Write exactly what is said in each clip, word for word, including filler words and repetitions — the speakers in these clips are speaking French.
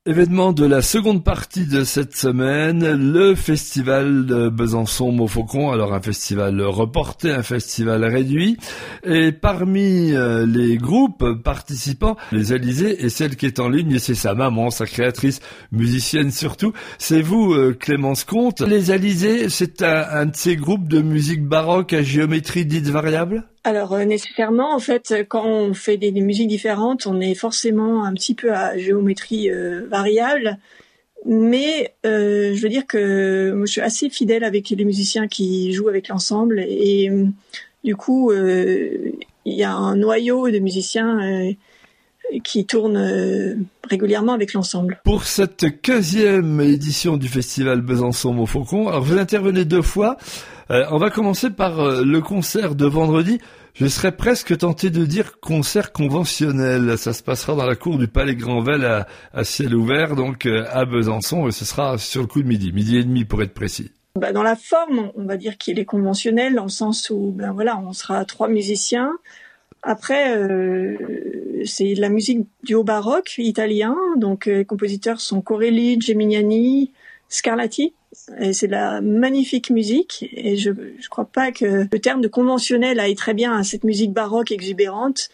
Événement de la seconde partie de cette semaine, le festival de Besançon-Montfaucon. Alors un festival reporté, un festival réduit. Et parmi euh, les groupes participants, les Alizés et celle qui est en ligne, et c'est sa maman, sa créatrice, musicienne surtout. C'est vous, euh, Clémence Comte. Les Alizés, c'est un, un de ces groupes de musique baroque à géométrie dite variable ? Alors euh, nécessairement, en fait, quand on fait des, des musiques différentes, on est forcément un petit peu à géométrie euh, variable. Mais euh, je veux dire que moi, je suis assez fidèle avec les musiciens qui jouent avec l'ensemble. Et, et du coup, euh, il y a un noyau de musiciens euh, qui tournent euh, régulièrement avec l'ensemble. Pour cette quinzième édition du festival Besançon-Montfaucon, alors vous intervenez deux fois. Euh, on va commencer par euh, le concert de vendredi. Je serais presque tenté de dire concert conventionnel. Ça se passera dans la cour du Palais Granvelle à, à ciel ouvert, donc euh, à Besançon, et ce sera sur le coup de midi, midi et demi pour être précis. Bah, dans la forme, on va dire qu'il est conventionnel, dans le sens où ben voilà, on sera trois musiciens. Après, euh, c'est de la musique du haut baroque italien, donc euh, les compositeurs sont Corelli, Geminiani, Scarlatti. Et c'est de la magnifique musique, et je je crois pas que le terme de conventionnel aille très bien à cette musique baroque exubérante.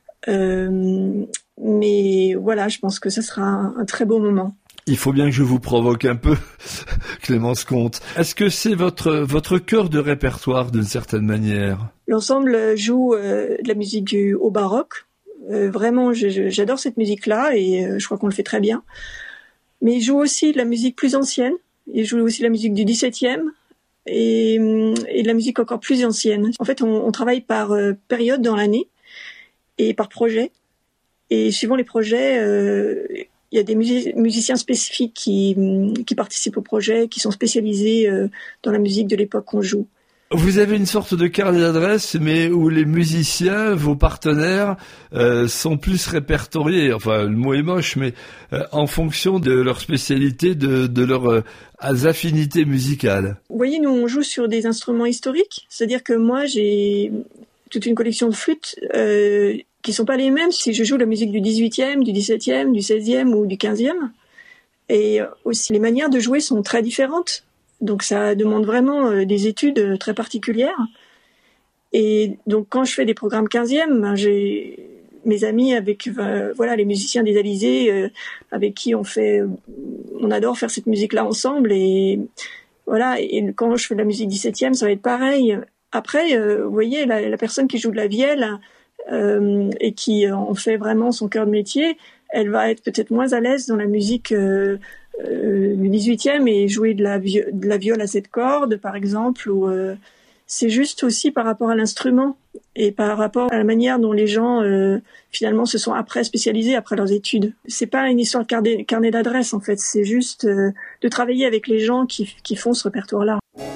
Euh, mais voilà, je pense que ça sera un, un très beau moment. Il faut bien que je vous provoque un peu, Clémence Comte. Est-ce que c'est votre votre cœur de répertoire d'une certaine manière ? L'ensemble joue euh, de la musique du haut baroque. Euh, vraiment, je, je, j'adore cette musique-là, et euh, je crois qu'on le fait très bien. Mais il joue aussi de la musique plus ancienne. Il joue aussi de la musique du dix-septième et, et de la musique encore plus ancienne. En fait, on, on travaille par euh, période dans l'année et par projet. Et suivant les projets, euh, il y a des musi- musiciens spécifiques qui, qui participent au projet, qui sont spécialisés euh, dans la musique de l'époque qu'on joue. Vous avez une sorte de carnet d'adresses, mais où les musiciens, vos partenaires, euh, sont plus répertoriés. Enfin, le mot est moche, mais euh, en fonction de leur spécialité, de, de leurs euh, affinités musicales. Vous voyez, nous, on joue sur des instruments historiques. C'est-à-dire que moi, j'ai toute une collection de flûtes euh, qui sont pas les mêmes si je joue la musique du dix-huitième, du dix-septième, du seizième ou du quinzième. Et aussi, les manières de jouer sont très différentes. Donc ça demande vraiment euh, des études euh, très particulières. Et donc quand je fais des programmes quinzième, ben, j'ai mes amis avec euh, voilà les musiciens des Alizés euh, avec qui on fait on adore faire cette musique-là ensemble, et voilà, et quand je fais de la musique dix-septième, ça va être pareil. Après euh, vous voyez la, la personne qui joue de la vielle euh, et qui en fait vraiment son cœur de métier, elle va être peut-être moins à l'aise dans la musique euh, Euh, du dix-huitième et jouer de la, vi- de la viole à sept cordes, par exemple, ou euh, c'est juste aussi par rapport à l'instrument et par rapport à la manière dont les gens euh, finalement se sont après spécialisés après leurs études. C'est pas une histoire de carnet, carnet d'adresse en fait, c'est juste euh, de travailler avec les gens qui, qui font ce répertoire-là.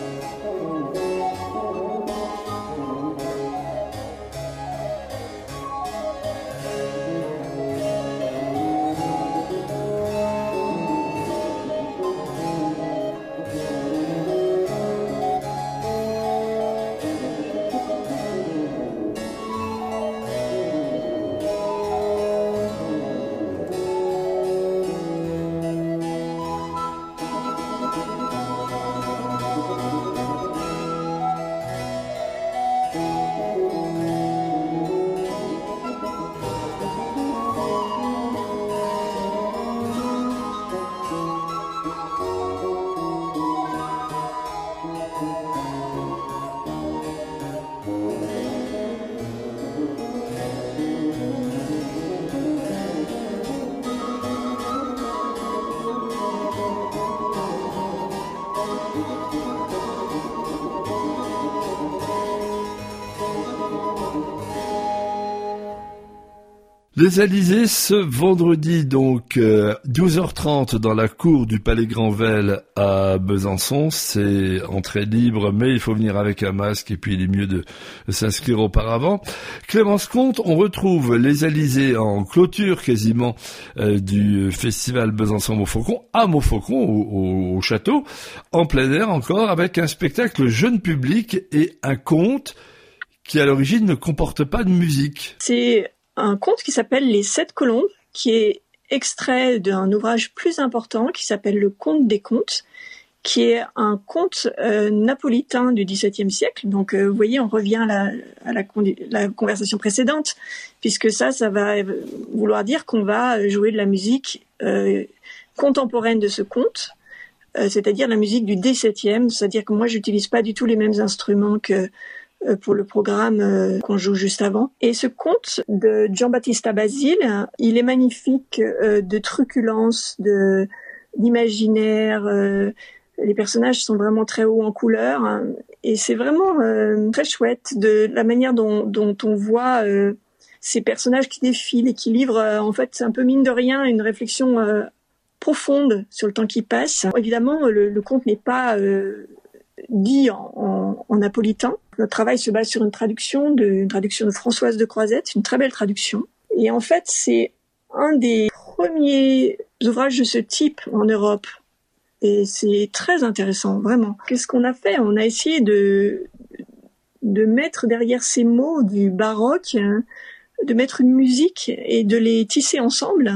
Les Alizés ce vendredi, donc euh, douze heures trente dans la cour du Palais Granvelle à Besançon. C'est entrée libre, mais il faut venir avec un masque et puis il est mieux de, de s'inscrire auparavant. Clémence Comte, on retrouve les Alizés en clôture quasiment euh, du festival Besançon-Montfaucon, à Montfaucon, au, au, au château, en plein air encore, avec un spectacle jeune public et un conte qui à l'origine ne comporte pas de musique. C'est un conte qui s'appelle Les Sept Colombes, qui est extrait d'un ouvrage plus important qui s'appelle Le Conte des contes, qui est un conte euh, napolitain du dix-septième siècle. Donc, euh, vous voyez, on revient à la, à la, la conversation précédente, puisque ça, ça va vouloir dire qu'on va jouer de la musique euh, contemporaine de ce conte, euh, c'est-à-dire la musique du dix-septième, c'est-à-dire que moi, j'utilise pas du tout les mêmes instruments que euh, pour le programme euh, qu'on joue juste avant. Et ce conte de Giambattista Basile, il est magnifique euh, de truculence, de d'imaginaire. Euh, Les personnages sont vraiment très hauts en couleur, hein, et c'est vraiment euh, très chouette de la manière dont, dont on voit euh, ces personnages qui défilent et qui livrent euh, en fait un peu mine de rien une réflexion euh, profonde sur le temps qui passe. Évidemment, le, le conte n'est pas euh, dit en, en, en napolitain. Notre travail se base sur une traduction de, une traduction de Françoise de Croisette, une très belle traduction. Et en fait, c'est un des premiers ouvrages de ce type en Europe. Et c'est très intéressant, vraiment. Qu'est-ce qu'on a fait ? On a essayé de, de mettre derrière ces mots du baroque, hein, de mettre une musique et de les tisser ensemble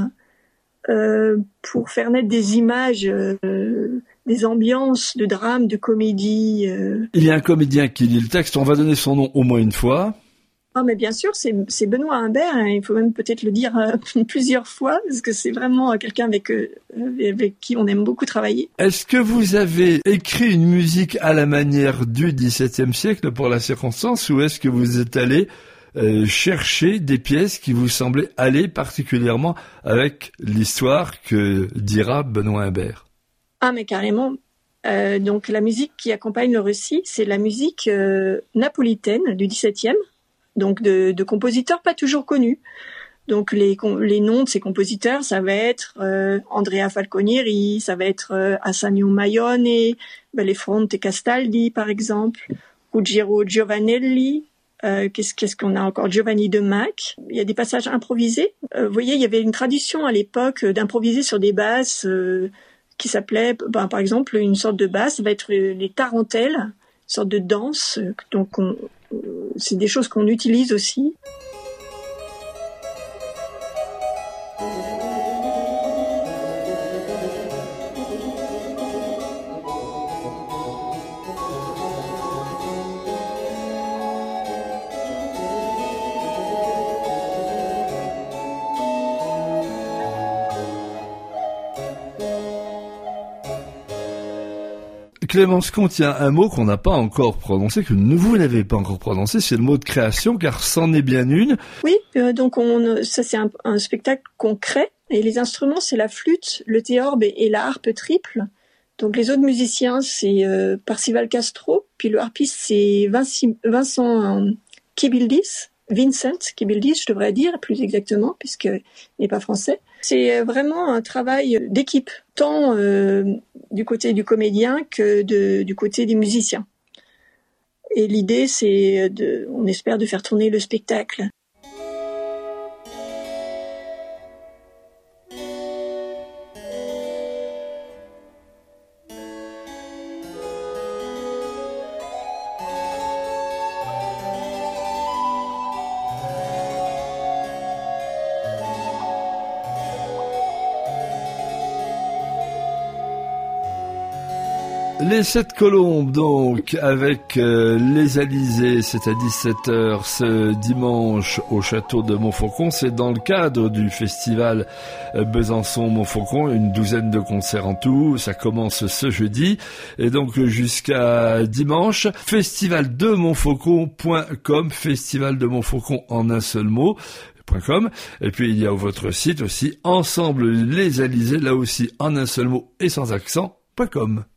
euh, pour faire naître des images, euh, des ambiances de drame, de comédie. Euh. Il y a un comédien qui lit le texte, on va donner son nom au moins une fois. Ah, mais bien sûr, c'est, c'est Benoît Humbert, hein. Il faut même peut-être le dire euh, plusieurs fois, parce que c'est vraiment quelqu'un avec, euh, avec qui on aime beaucoup travailler. Est-ce que vous avez écrit une musique à la manière du dix-septième siècle pour la circonstance, ou est-ce que vous êtes allé euh, chercher des pièces qui vous semblaient aller particulièrement avec l'histoire que dira Benoît Humbert ? Ah, mais carrément. Euh, donc la musique qui accompagne le récit, c'est la musique euh, napolitaine du dix-septième. Donc de, de compositeurs pas toujours connus. Donc les, les noms de ces compositeurs, ça va être euh, Andrea Falconieri, ça va être euh, Assanio Maione, Bellefronte Castaldi par exemple, Ruggiero Giovanelli, euh, qu'est-ce, qu'est-ce qu'on a encore, Giovanni de Mac. Il y a des passages improvisés. Euh, vous voyez, il y avait une tradition à l'époque d'improviser sur des basses euh, qui s'appelait, ben, par exemple, une sorte de basse, ça va être les tarentelles, une sorte de danse. Donc on c'est des choses qu'on utilise aussi. Clémence Comte, il y a un mot qu'on n'a pas encore prononcé, que vous n'avez pas encore prononcé, c'est le mot de création, car c'en est bien une. Oui, euh, donc on, ça c'est un, un spectacle qu'on crée, et les instruments c'est la flûte, le théorbe et, et la harpe triple. Donc les autres musiciens c'est euh, Parcival Castro, puis le harpiste c'est Vinci, Vincent euh, Kibildis, Vincent Kibildis je devrais dire plus exactement, puisqu'il n'est pas français. C'est vraiment un travail d'équipe, tant euh, du côté du comédien que de, du côté des musiciens. Et l'idée, c'est, de, on espère, de faire tourner le spectacle. Les Sept Colombes, donc, avec euh, les Alizés, c'est à dix-sept heures ce dimanche au château de Montfaucon. C'est dans le cadre du festival euh, Besançon-Montfaucon, une douzaine de concerts en tout. Ça commence ce jeudi et donc jusqu'à dimanche. festival de montfaucon point com, festival de Montfaucon en un seul mot. .com. Et puis il y a votre site aussi, Ensemble les Alizés, là aussi en un seul mot et sans accent, .com.